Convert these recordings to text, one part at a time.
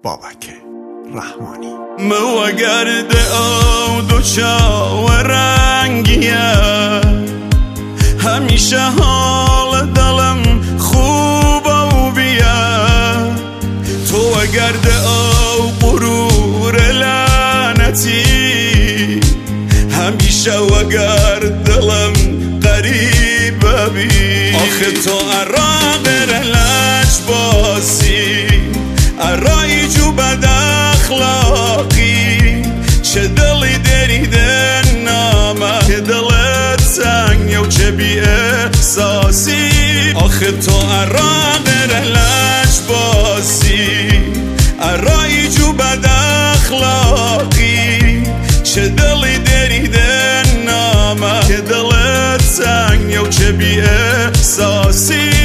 بابک رحمانی. موگرد او دو چاورنگیه، همیشه حال دلم خوب و بیه. تو وگرد او غرور لعنتی، همیشه وگرد دلم قریب بی. آخه تو عراق رلج باسی، ارایی جو بد اخلاقی، چه دلی دریده نامه دلت سنگه و چه بی احساسی. آخه تو عراق رلج باسی، ارایی جو بد اخلاقی، چه دلی دریده نامه دلت سنگه و چه بی احساسی.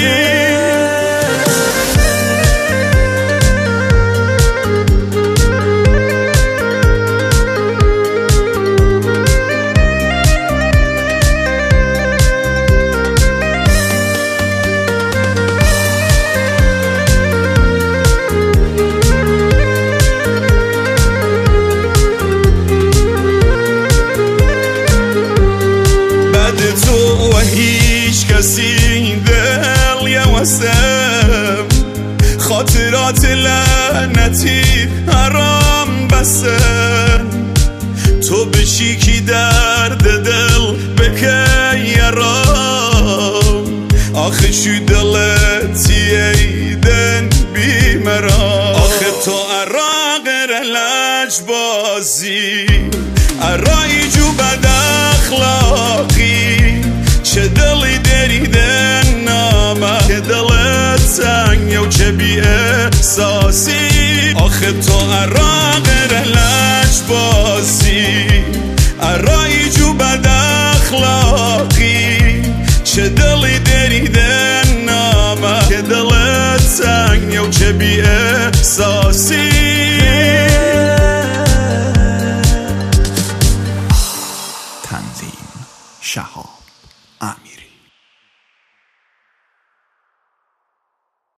تو و هیچ کسی دل یوستم، خاطرات لعنتی حرام بستم. تو بشی کی درد دل بکی یارم، آخه شو دلتی ایدن بی مرام. آخه تو عراق رلج بازی، ارایی جو بد اخلاقی، چه دلی دریده نامه دلت سنگه و چه بی احساسی. آخه تو عراق رلج بازی، ارایی جو بد اخلاقی، چه دلی دریده نامه دلت سنگه و چه بی احساسی. تنظیم شهاب امیری.